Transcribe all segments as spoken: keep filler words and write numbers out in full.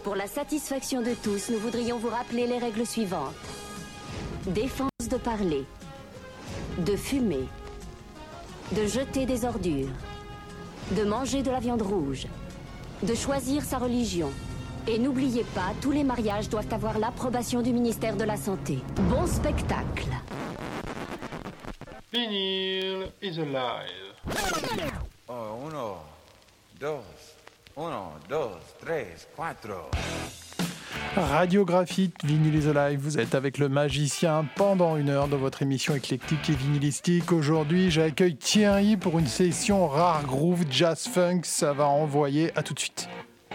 Pour la satisfaction de tous, nous voudrions vous rappeler les règles suivantes. Défense de parler, de fumer, de jeter des ordures, de manger de la viande rouge, de choisir sa religion. Et n'oubliez pas, tous les mariages doivent avoir l'approbation du ministère de la Santé. Bon spectacle. Vinyl is alive. Oh, uno, dos, uno, dos, tres, cuatro. Radio Graphite, Vinyl is Alive, vous êtes avec le magicien pendant une heure dans votre émission éclectique et vinylistique. Aujourd'hui, j'accueille Thierry pour une session rare groove jazz funk. Ça va envoyer, à tout de suite.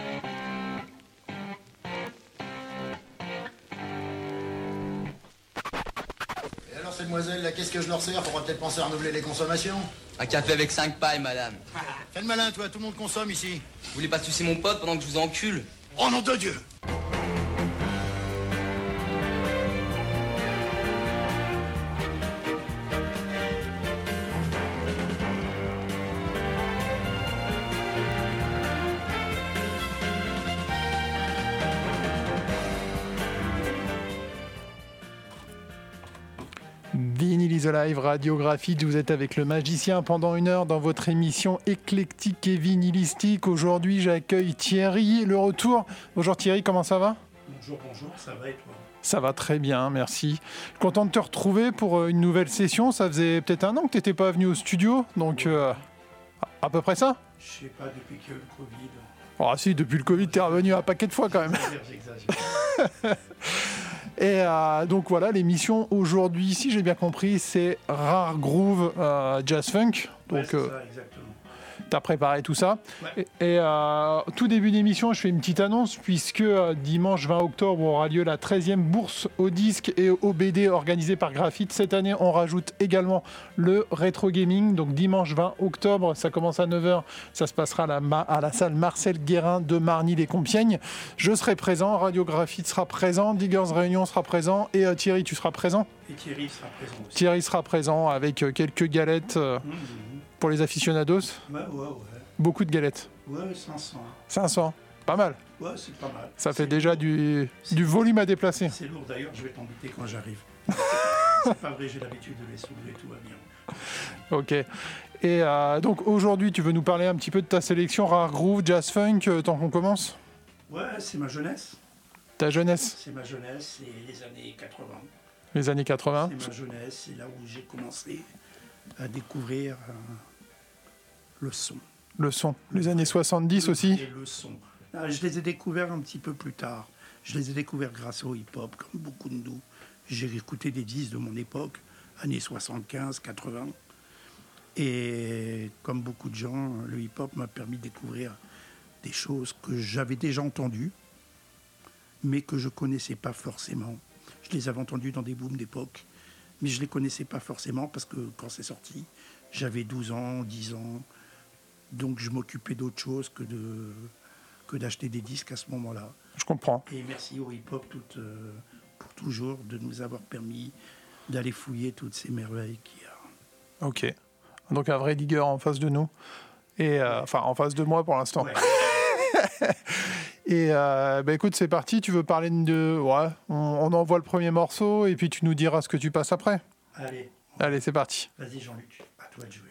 Et alors, ces demoiselles, là, qu'est-ce que je leur sers? Faudra peut-être penser à renouveler les consommations. Un café avec cinq pailles, madame. Fais le malin, toi, tout le monde consomme ici. Vous voulez pas sucer mon pote pendant que je vous encule? Oh nom de Dieu! Vinyl is Alive, Radio Graphite, vous êtes avec le magicien pendant une heure dans votre émission éclectique et vinylistique. Aujourd'hui, j'accueille Thierry, le retour. Bonjour Thierry, comment ça va? Bonjour, bonjour, ça va et toi? Ça va très bien, merci. Content de te retrouver pour une nouvelle session. Ça faisait peut-être un an que tu n'étais pas venu au studio, donc euh, à peu près ça? Je sais pas, depuis que le Covid... Oh si, depuis le Covid, tu es revenu un paquet de fois quand même. J'exagère. Et euh, donc voilà, l'émission aujourd'hui, si j'ai bien compris, c'est Rare Groove euh, Jazz Funk. Donc Ouais, c'est euh, ça, exactement. tu as préparé tout ça. Ouais. Et, et euh, tout début d'émission, je fais une petite annonce puisque euh, dimanche vingt octobre aura lieu la treizième bourse au disque et au B D organisée par Graphite. Cette année, on rajoute également le rétro gaming. Donc dimanche vingt octobre, ça commence à neuf heures. Ça se passera à la, ma- à la salle Marcel Guérin de Marny-les-Compiègnes. Je serai présent, Radio Graphite sera présent, Diggers Réunion sera présent et euh, Thierry, tu seras présent? Et Thierry sera présent aussi. Thierry sera présent avec euh, quelques galettes euh, Mmh, mmh. pour les aficionados. Ouais, ouais, ouais. Beaucoup de galettes. Ouais, cinq cents. cinq cents. Pas mal. Ouais, c'est pas mal. Ça fait C'est déjà lourd. du, C'est du lourd. volume à déplacer. C'est lourd, d'ailleurs, je vais t'embêter quand j'arrive. C'est pas vrai, j'ai l'habitude de les soulever, tout va bien. Ok. Et euh, donc aujourd'hui, tu veux nous parler un petit peu de ta sélection Rare Groove, Jazz Funk, euh, tant qu'on commence? Ouais, c'est ma jeunesse. Ta jeunesse, C'est ma jeunesse, c'est les années quatre-vingts. les années quatre-vingts. C'est ma jeunesse, c'est là où j'ai commencé à découvrir euh, le son. Le son. Les années soixante-dix aussi. Et le son. Ah, je les ai découverts un petit peu plus tard. Je les ai découverts grâce au hip-hop, comme beaucoup de nous. J'ai écouté des disques de mon époque, années soixante-quinze, quatre-vingts. Et comme beaucoup de gens, le hip-hop m'a permis de découvrir des choses que j'avais déjà entendues, mais que je ne connaissais pas forcément. Je les avais entendues dans des booms d'époque, mais je ne les connaissais pas forcément parce que quand c'est sorti, j'avais douze ans, dix ans. Donc je m'occupais d'autre chose que, de, que d'acheter des disques à ce moment-là. Je comprends. Et merci au hip-hop tout, euh, pour toujours de nous avoir permis d'aller fouiller toutes ces merveilles qu'il y a. Ok. Donc un vrai digger en face de nous. Et euh, enfin en face de moi pour l'instant. Ouais. Et euh, bah écoute, c'est parti. Tu veux parler de... Ouais, on, on envoie le premier morceau et puis tu nous diras ce que tu passes après. Allez, Allez, c'est parti. vas-y Jean-Luc, à toi de jouer.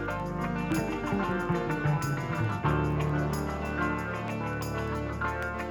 Thank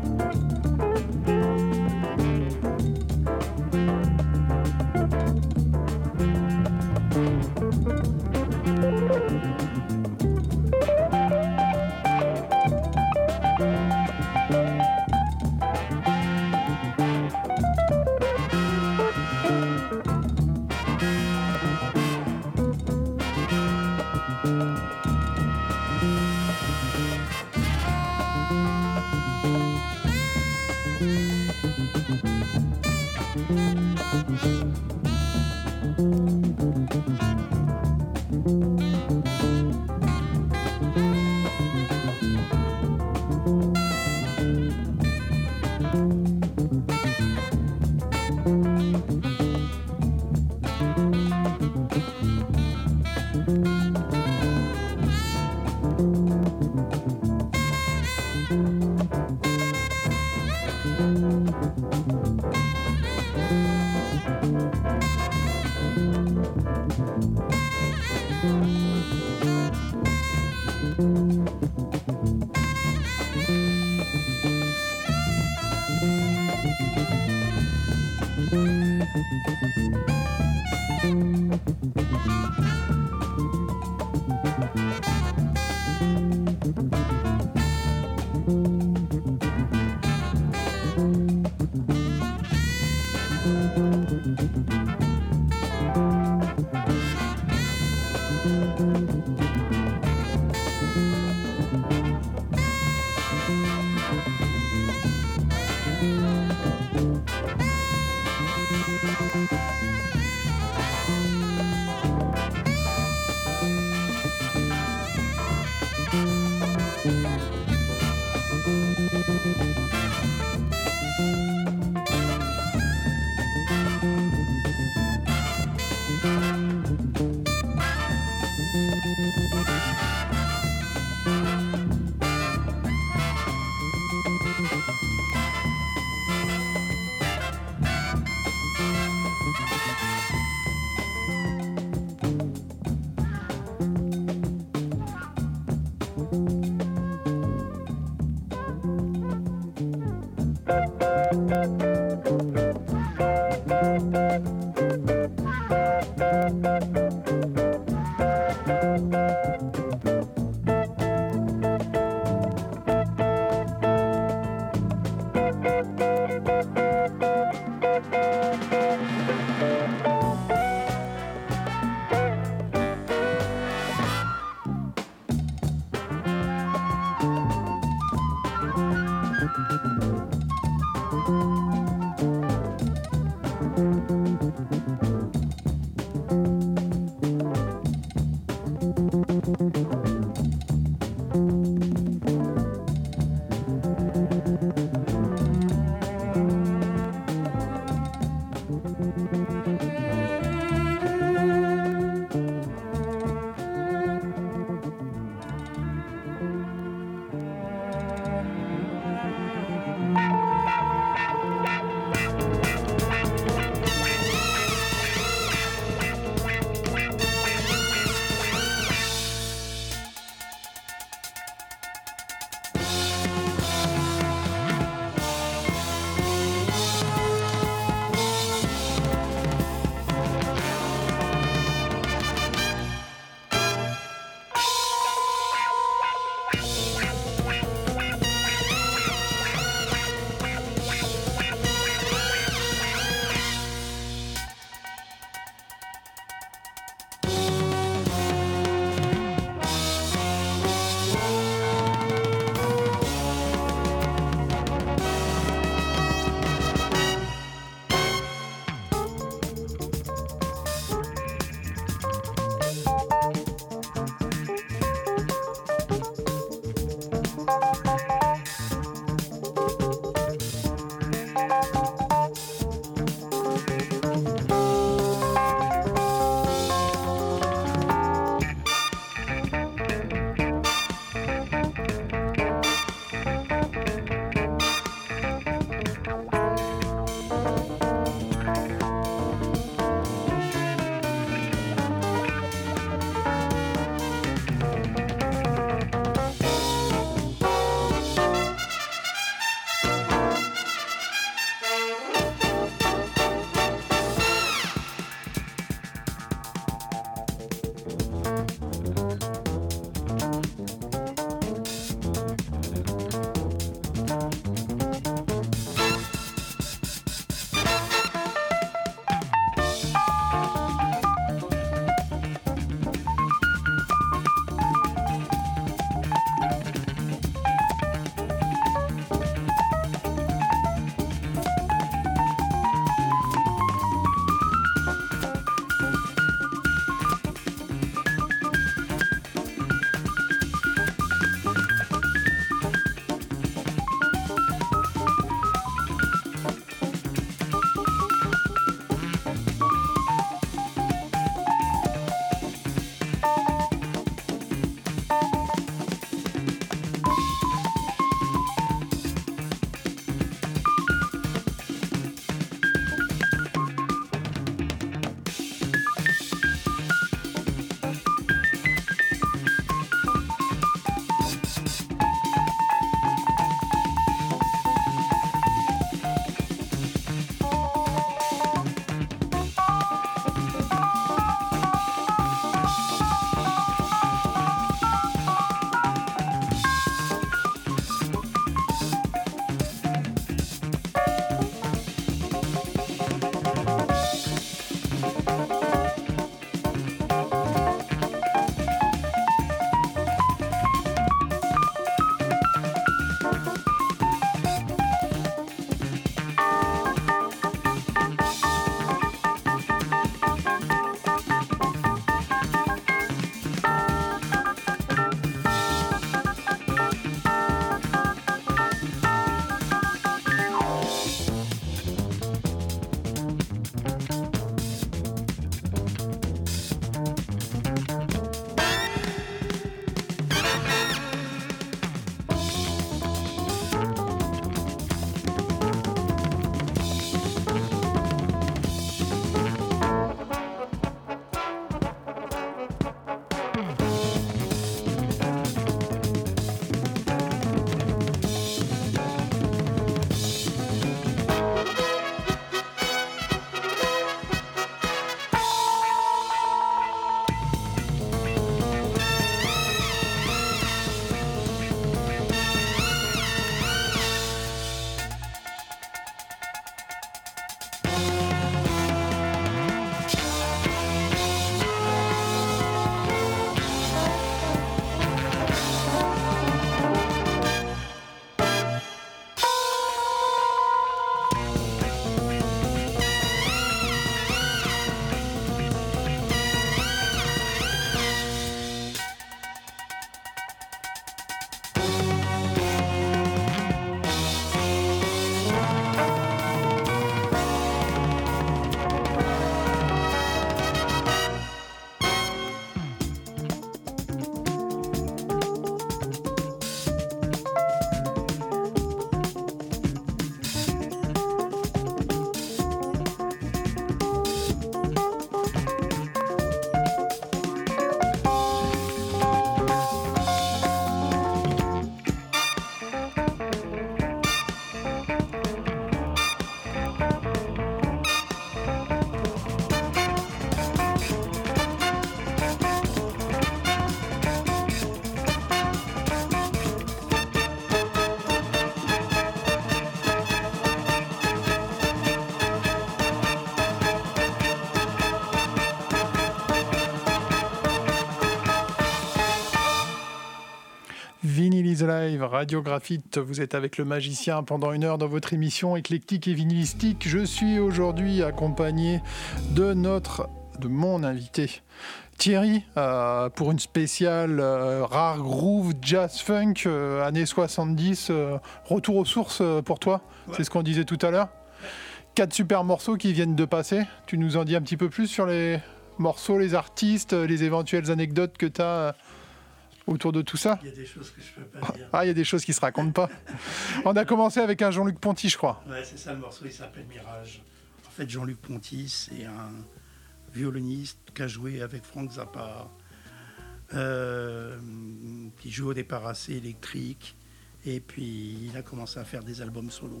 is Alive, Radio Graphite. Vous êtes avec le magicien pendant une heure dans votre émission éclectique et vinylistique. Je suis aujourd'hui accompagné de notre, de mon invité Thierry euh, pour une spéciale euh, rare groove jazz funk euh, années soixante-dix. Euh, retour aux sources euh, pour toi, ouais. C'est ce qu'on disait tout à l'heure. Quatre super morceaux qui viennent de passer. Tu nous en dis un petit peu plus sur les morceaux, les artistes, les éventuelles anecdotes que tu as autour de tout ça? Il y a des choses que je peux pas dire. Ah, il y a des choses qui se racontent pas. On a commencé avec un Jean-Luc Ponty, je crois. Ouais, c'est ça, le morceau, il s'appelle Mirage. En fait, Jean-Luc Ponty, c'est un violoniste qui a joué avec Frank Zappa, euh, qui joue au départ assez électrique, et puis il a commencé à faire des albums solo.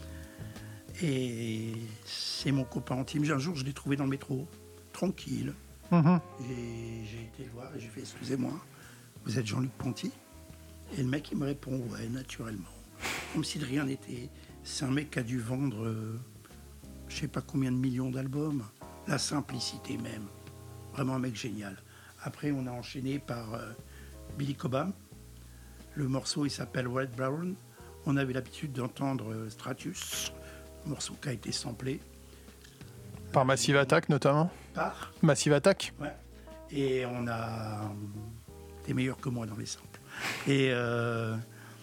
Et c'est mon copain intime. Un jour, je l'ai trouvé dans le métro, tranquille. Mm-hmm. Et j'ai été le voir et j'ai fait, excusez-moi, vous êtes Jean-Luc Ponty? Et le mec, il me répond, ouais, naturellement. Comme si de rien n'était. C'est un mec qui a dû vendre, euh, je sais pas combien de millions d'albums. La simplicité même. Vraiment un mec génial. Après, on a enchaîné par euh, Billy Cobham. Le morceau, il s'appelle Red Brown. On avait l'habitude d'entendre euh, Stratus, un morceau qui a été samplé. Par Massive Attack, notamment. Par Massive Attack. Ouais. Et on a... T'es meilleur que moi dans les samples. Et euh,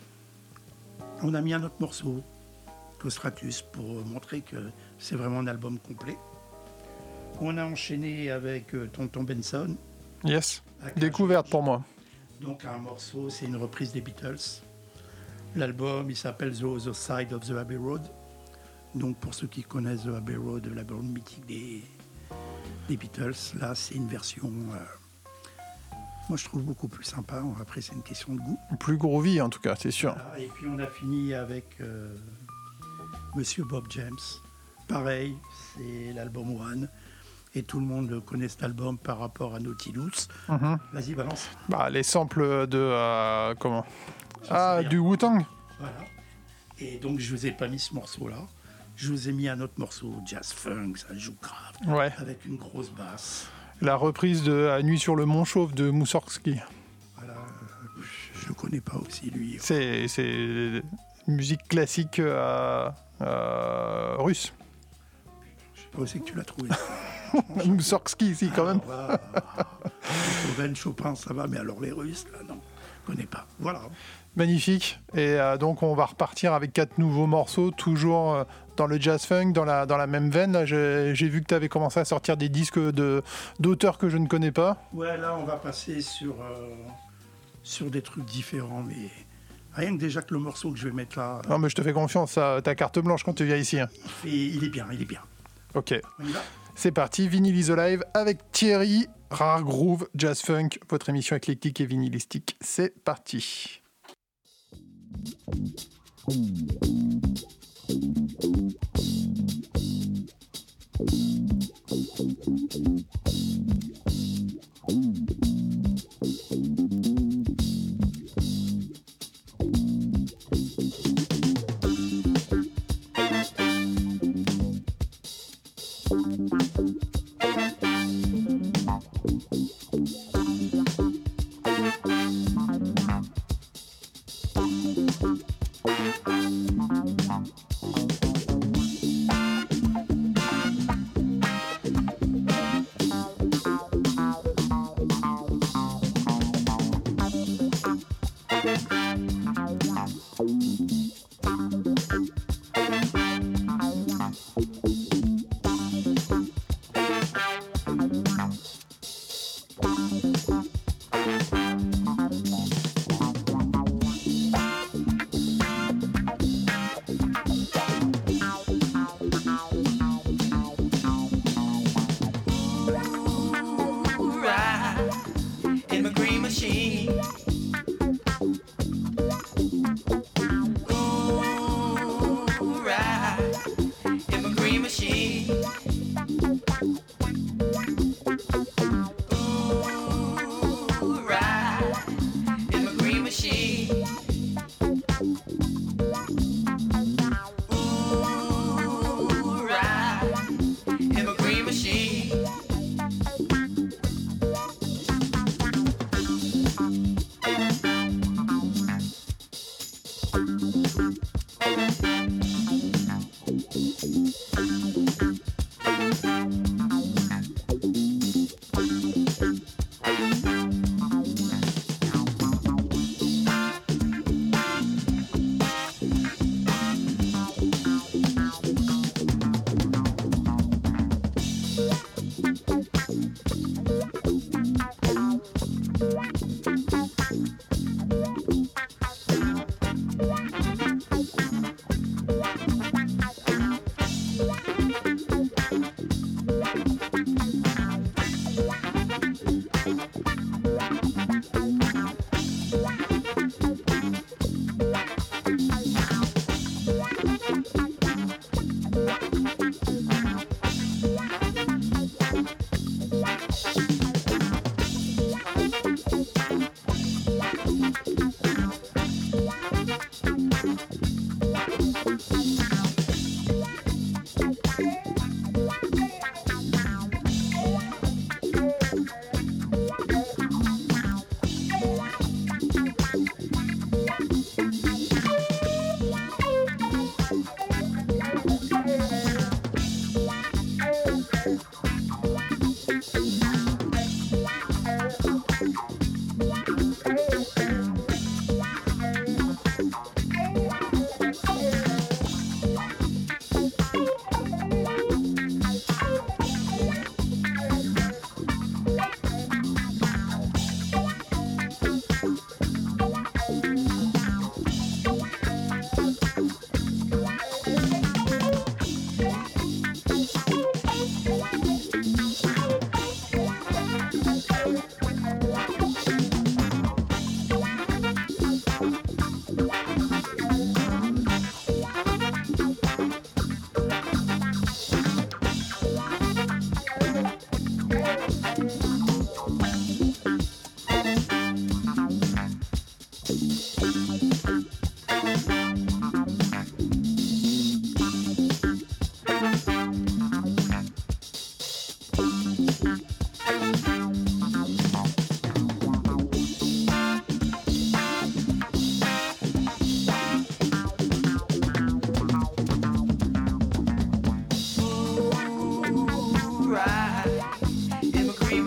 on a mis un autre morceau, Stratus, pour montrer que c'est vraiment un album complet. On a enchaîné avec euh, Tonton Benson. Yes, découverte pour moi. Donc un morceau, c'est une reprise des Beatles. L'album, il s'appelle The Other Side of the Abbey Road. Donc pour ceux qui connaissent The Abbey Road, l'album mythique des, des Beatles, là c'est une version... Euh, moi, je trouve beaucoup plus sympa. Après, c'est une question de goût. Plus groovy, en tout cas, c'est sûr. Voilà. Et puis, on a fini avec euh, Monsieur Bob James. Pareil, c'est l'album One. Et tout le monde connaît cet album par rapport à Nautilus. Mm-hmm. Vas-y, balance. Bah, les samples de... Euh, comment Ah, du Wu-Tang. Voilà. Et donc, je vous ai pas mis ce morceau-là. Je vous ai mis un autre morceau, jazz funk, ça joue grave. Ouais. Avec une grosse basse. La reprise de La Nuit sur le Mont Chauve de Moussorgsky. Voilà, euh, je ne connais pas aussi lui. C'est, c'est musique classique euh, euh, russe. Je ne sais pas où c'est que tu l'as trouvé. Moussorgsky, si, quand même. Alors, là, Beethoven, Chopin, ça va, mais alors les Russes, là, non, je ne connais pas. Voilà. Magnifique. Et euh, donc, on va repartir avec quatre nouveaux morceaux, toujours euh, dans le jazz funk, dans la, dans la même veine. Là, j'ai, j'ai vu que tu avais commencé à sortir des disques de, d'auteurs que je ne connais pas. Ouais, là, on va passer sur, euh, sur des trucs différents, mais rien que déjà que le morceau que je vais mettre là... Non, mais je te fais confiance, ça, t'as carte blanche quand tu viens ici. Hein. Il, fait, il est bien, il est bien. Ok. On y va ? C'est parti, Vinyl is Alive avec Thierry, Rare Groove, Jazz Funk, votre émission éclectique et vinylistique. C'est parti.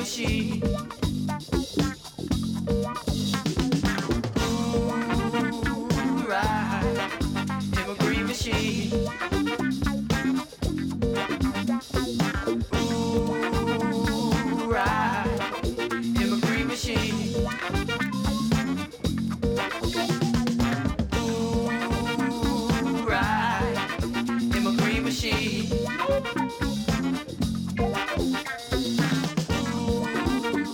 machine. Ooh, ride in my green machine. Ooh, ride in my green machine. Ooh, ride in my green machine.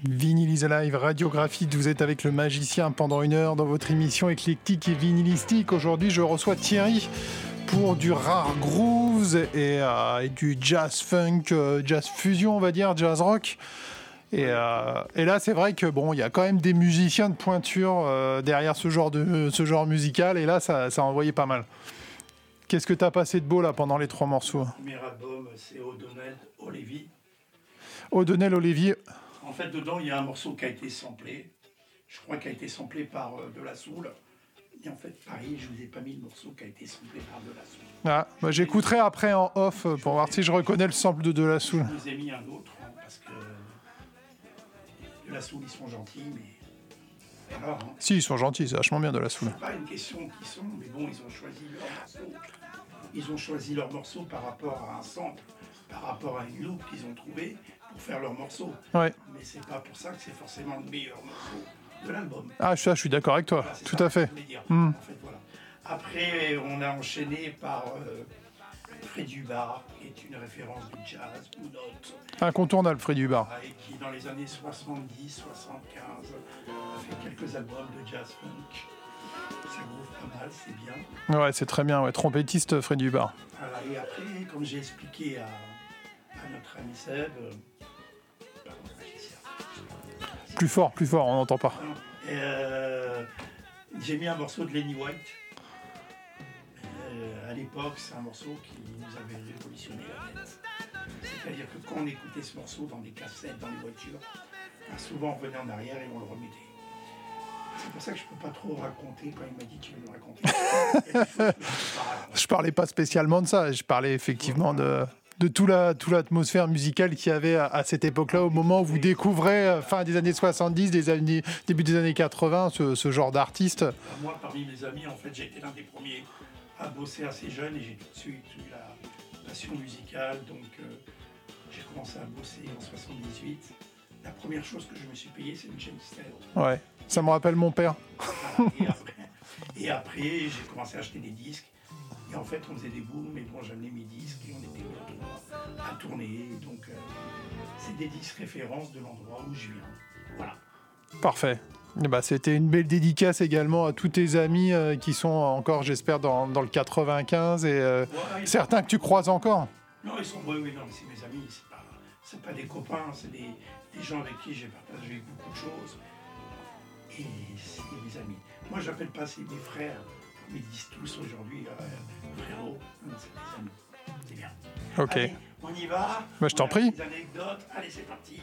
Vinyl is Alive, Radiographite, vous êtes avec le magicien pendant une heure dans votre émission éclectique et vinylistique. Aujourd'hui, je reçois Thierry pour du rare grooves et, euh, et du jazz funk, euh, jazz fusion, on va dire, jazz rock. Et, euh, et là, c'est vrai que bon, il y a quand même des musiciens de pointure euh, derrière ce genre de ce genre musical. Et là, ça, ça a envoyé pas mal. Qu'est-ce que tu as passé de beau là pendant les trois morceaux? Le premier album, c'est O'Donnell O'Leary. O'Donnell O'Leary. En fait, dedans, il y a un morceau qui a été samplé. Je crois qu'il a été samplé par euh, De La Soul. Et en fait, pareil, je vous ai pas mis le morceau qui a été samplé par De La Soul. Ah, bah, j'écouterai après en off euh, pour voir si je reconnais le sample de De La Soul. Je vous ai mis un autre, hein, parce que De La Soul, ils sont gentils, mais... Alors, hein, Si, ils sont gentils, c'est vachement bien De La Soul. c'est pas une question qui sont, mais bon, ils ont choisi leur morceau. Ils ont choisi leur morceau par rapport à un sample, par rapport à une loupe qu'ils ont trouvée pour faire leur morceau. Ouais. Mais c'est pas pour ça que c'est forcément le meilleur morceau de l'album. Ah, ça, je suis d'accord avec toi, Voilà, c'est tout ça à que fait. je voulais dire. Mm. En fait, voilà. Après, on a enchaîné par euh, Fred Hubbard, qui est une référence du jazz, ou note, Incontournable, Fred Hubbard. et qui dans les années soixante-dix soixante-quinze a fait quelques albums de jazz funk. Ça groove pas mal, c'est bien. Ouais, c'est très bien, ouais. Trompettiste, Fred Hubbard. Voilà, et après, comme j'ai expliqué à, à notre ami Seb, euh, pardon, magicien, Plus fort, plus fort, on n'entend pas. euh, j'ai mis un morceau de Lenny White. Euh, à l'époque, c'est un morceau qui nous avait révolutionné la tête. C'est-à-dire que quand on écoutait ce morceau dans des cassettes, dans les voitures, ben, souvent on revenait en arrière et on le remettait. C'est pour ça que je ne peux pas trop raconter quand il m'a dit tu veux me raconter. Il y a des choses que je peux pas raconter. Je parlais pas spécialement de ça, je parlais effectivement de, de tout la, toute l'atmosphère musicale qu'il y avait à, à cette époque-là, au moment où vous découvrez, euh, fin des années soixante-dix, des années, début des années quatre-vingts, ce, ce genre d'artiste. Moi, parmi mes amis, en fait, j'ai été l'un des premiers à bosser assez jeune et j'ai tout de suite eu la passion musicale. Donc, euh, j'ai commencé à bosser en soixante-dix-huit. La première chose que je me suis payé, c'est une chaîne stéréo. Ouais, ça me rappelle mon père. Voilà. Et après, et après, j'ai commencé à acheter des disques. Et en fait, on faisait des booms, mais bon, j'amenais mes disques et on était là à tourner. Donc, euh, c'est des disques références de l'endroit où je viens. Voilà. Parfait. Et bah, c'était une belle dédicace également à tous tes amis euh, qui sont encore, j'espère, dans, dans le quatre-vingt-quinze et euh, Ouais, certains que tu croises encore. Non, ils sont oui, oui, non, mais c'est mes amis, c'est pas, c'est pas des copains, c'est des, des gens avec qui j'ai partagé beaucoup de choses. Et c'est mes amis. Moi, j'appelle pas c'est mes frères, ils me disent tous aujourd'hui, euh, frérot, non, c'est des amis. C'est bien. Ok. Allez, on y va. Bah, je t'en On a prie. Des anecdotes. Allez, c'est parti.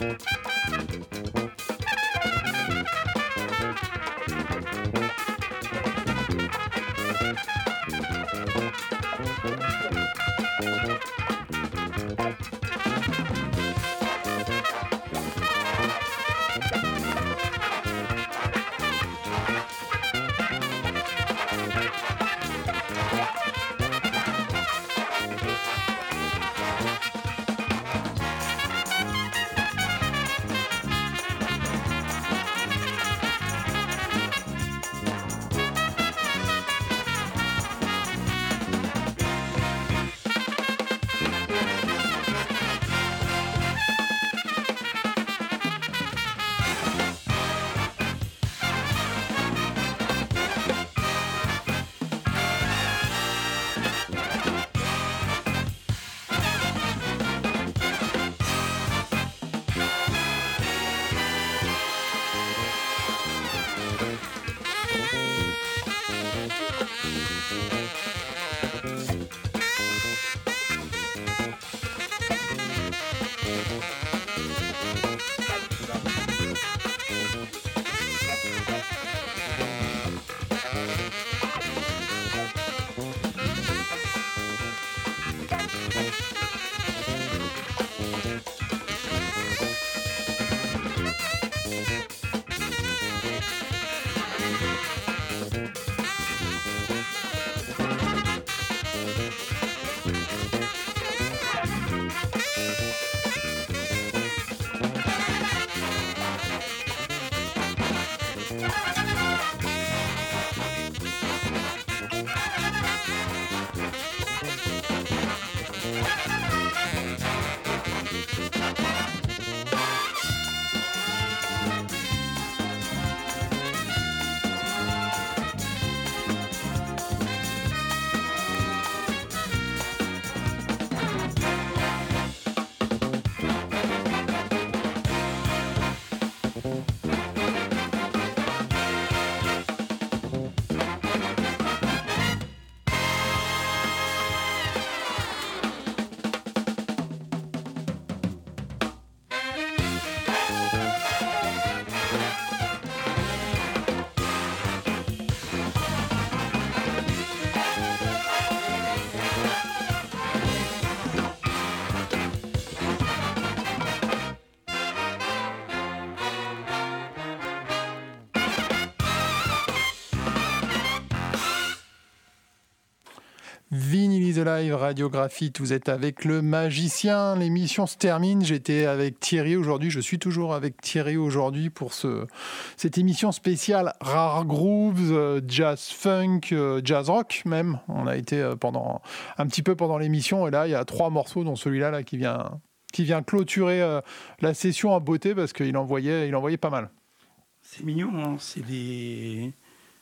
Vinyl is Alive, Radiographite, vous êtes avec le magicien. L'émission se termine. J'étais avec Thierry aujourd'hui. Je suis toujours avec Thierry aujourd'hui pour ce, cette émission spéciale Rare Grooves, euh, jazz funk, euh, jazz rock même. On a été euh, pendant un petit peu pendant l'émission et là il y a trois morceaux dont celui-là là, qui vient qui vient clôturer euh, la session en beauté parce qu'il envoyait il envoyait pas mal. C'est mignon, hein, c'est des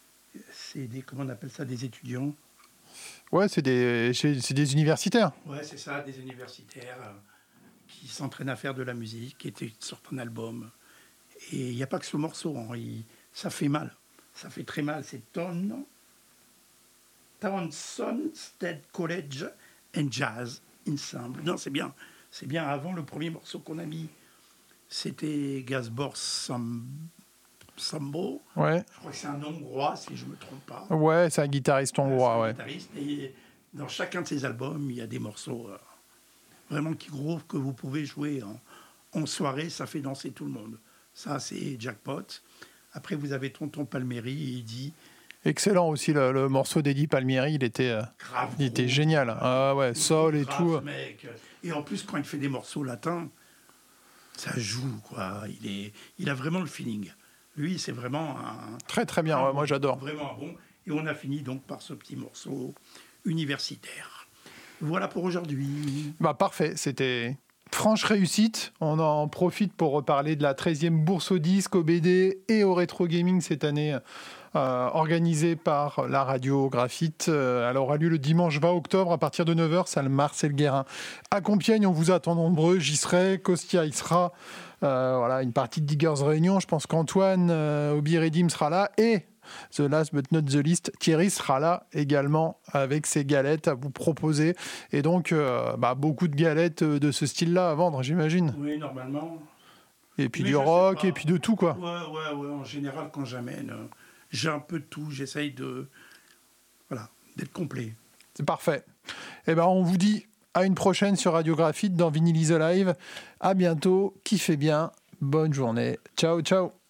c'est des comment on appelle ça, des étudiants. Ouais, c'est des, c'est des universitaires. Ouais, c'est ça, des universitaires euh, qui s'entraînent à faire de la musique, qui étaient, sortent un album. Et il n'y a pas que ce morceau, hein, il, ça fait mal. Ça fait très mal. C'est Ton, Townsend State College and Jazz Ensemble. Non, c'est bien. C'est bien. Avant, le premier morceau qu'on a mis, c'était Gazbor Sam... Sambo. Ouais. Je crois que c'est un hongrois, si je ne me trompe pas. Ouais, c'est un guitariste hongrois, c'est un ouais. Guitariste, et dans chacun de ses albums, il y a des morceaux euh, vraiment qui groove que vous pouvez jouer en, en soirée, ça fait danser tout le monde. Ça, c'est jackpot. Après, vous avez Tonton Palmieri, et il dit... Excellent aussi, le, le morceau d'Eddie Palmieri, il était, euh, grave il était groove. génial. Ah ouais, sol et grave, tout. Mec. Et en plus, quand il fait des morceaux latins, ça joue, quoi. Il, est, il a vraiment le feeling. Lui, c'est vraiment un... Très très bien, ouais, moi j'adore. Vraiment bon. Et on a fini donc par ce petit morceau universitaire. Voilà pour aujourd'hui. Bah parfait, c'était franche réussite. On en profite pour reparler de la treizième bourse au disque, au B D et au rétro gaming cette année, euh, organisée par la Radiographite. Euh, elle aura lieu le dimanche vingt octobre à partir de neuf heures, salle Marcel Guérin. À Compiègne, on vous attend nombreux. J'y serai, Kostia y sera. Euh, voilà, une partie de Diggers Réunion. Je pense qu'Antoine euh, Obi Redim sera là. Et, the last but not the least, Thierry sera là également avec ses galettes à vous proposer. Et donc, euh, bah, beaucoup de galettes de ce style-là à vendre, j'imagine. Oui, normalement. Et puis Mais du je sais rock, pas. et puis de tout, quoi. Ouais, ouais, ouais. En général, quand j'amène, euh, j'ai un peu de tout. J'essaye de, voilà, d'être complet. C'est parfait. Eh ben, on vous dit à une prochaine sur Radiographite dans Vinyl is Alive. À bientôt. Kiffez bien. Bonne journée. Ciao, ciao.